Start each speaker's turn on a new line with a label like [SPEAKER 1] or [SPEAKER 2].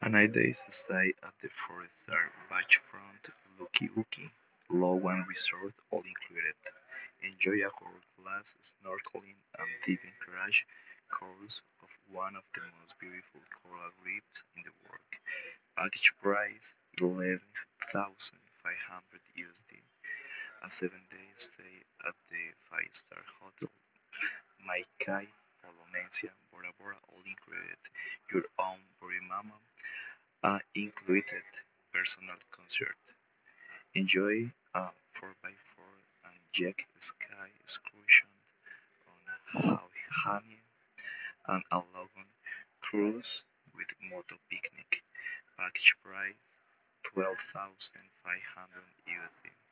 [SPEAKER 1] A 9 days stay at the 4-star beachfront Lucky Uki Lowan Resort all included. Enjoy a world-class snorkeling and diving crash course of one of the most beautiful coral reefs in the world. Package price 11,500 USD. A 7 day stay at the 5-star hotel Maikai Polynesia Bora Bora all included. Your own Bori Mama included personal concert. Enjoy a 4x4 and jet ski excursion on Hania and a lagoon cruise with moto picnic. Package price 12,500 USD.